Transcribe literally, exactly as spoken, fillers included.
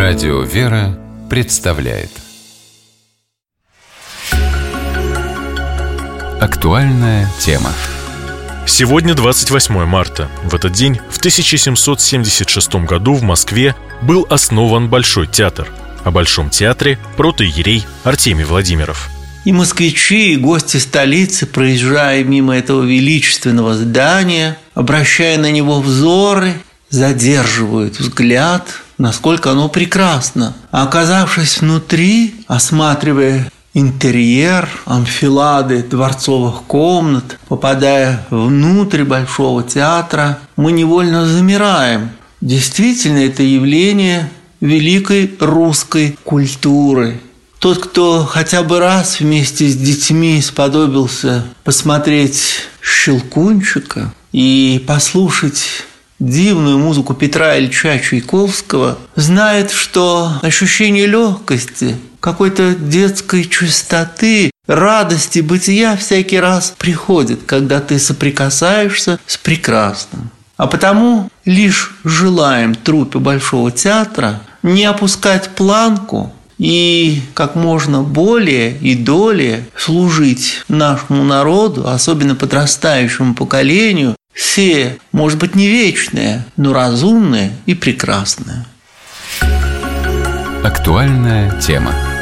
Радио «Вера» представляет актуальная тема. Сегодня двадцать восьмое марта. В этот день, в тысяча семьсот семьдесят шестом году в Москве был основан Большой театр. О Большом театре протоиерей Артемий Владимиров. И москвичи, и гости столицы, проезжая мимо этого величественного здания, обращая на него взоры, задерживают взгляд, насколько оно прекрасно. А оказавшись внутри, осматривая интерьер, анфилады дворцовых комнат, попадая внутрь Большого театра, мы невольно замираем. Действительно, это явление великой русской культуры. Тот, кто хотя бы раз вместе с детьми сподобился посмотреть «Щелкунчика» и послушать дивную музыку Петра Ильича Чайковского, знает, что ощущение легкости, какой-то детской чистоты, радости бытия всякий раз приходит, когда ты соприкасаешься с прекрасным. А потому лишь желаем труппе Большого театра не опускать планку и как можно более и долее служить нашему народу, особенно подрастающему поколению, сея, может быть, не вечное, но разумное и прекрасное. Актуальная тема.